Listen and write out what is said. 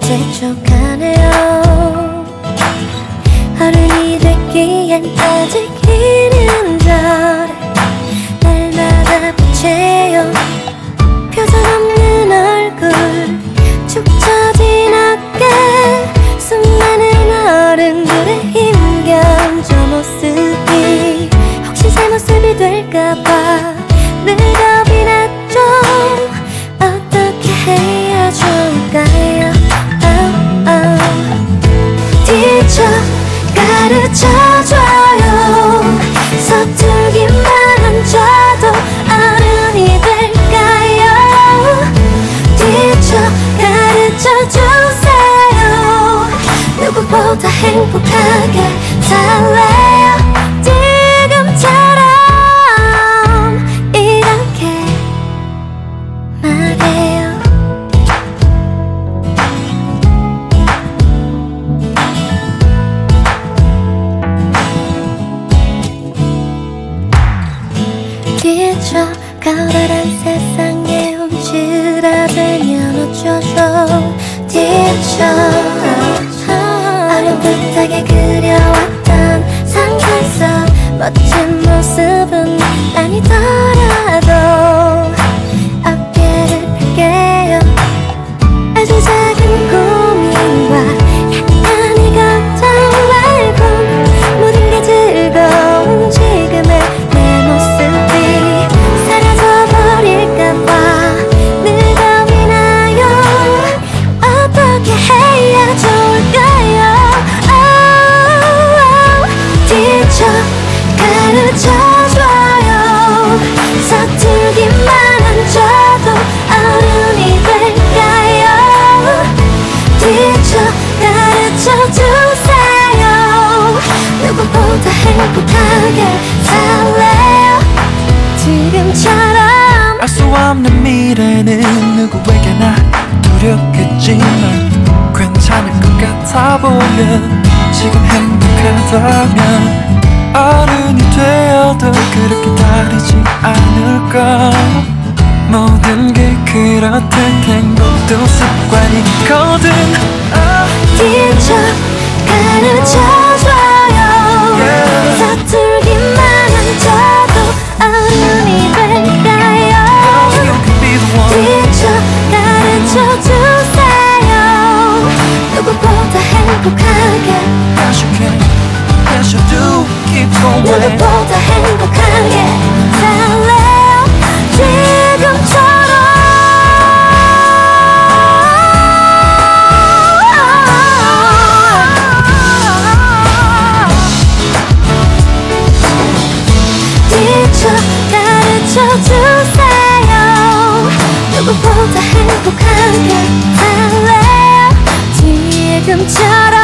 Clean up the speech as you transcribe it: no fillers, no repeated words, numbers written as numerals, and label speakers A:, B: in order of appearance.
A: 재촉하네요. 어른이 됐기엔 아직 이른저래 날마다 부채요. 표정 없는 얼굴 축 처진 어깨 수많은 어른들의 힘겨운 저 모습이 혹시 제 모습이 될까봐 늘 겁이 났죠. 어떻게 해야 좋을까요? 티처 가르쳐줘요. 서툴기만 저도 어른이 될까요? 티처 가르쳐주세요. 누구보다 행복하게 살래요. 지금처럼 이렇게 말해요. 티처 가을한 세상에 움츠러들면 어쩌죠. 티처 어렴풋하게 그려왔던 상상 속 멋진 모습은 아니더라도 어깨를 펼게요. 아주 작은 고민과 약간의 걱정 말고 모든 게 즐거운 지금의 내 모습이 사라져버릴까봐 늘 겁이 나요. 어떻게 해야 좋을까요? 티처 가르쳐줘요. 서툴기만 저도 어른이 될까요? 티처 가르쳐주세요. 누구보다 행복하게 살래요. 지금처럼
B: 알 수 없는 미래는 누구에게나 두렵겠지만 괜찮을 것 같아 보여. 지금 행복하다면 어른이 되어도 그렇게 다르지 않을까. 모든 게 그렇듯 행복도 습관이거든.
A: 티처 가르쳐줘요. 서툴기만 저도 어른이 될까요? 티처 가르쳐주세요. 누구보다 행복하게
B: Yes you can, yes you do, keep going.
A: 누구보다 행복하게 살래요. 지금처럼 티처 가르쳐주세요. 누구보다 행복하게 살래요. 지금처럼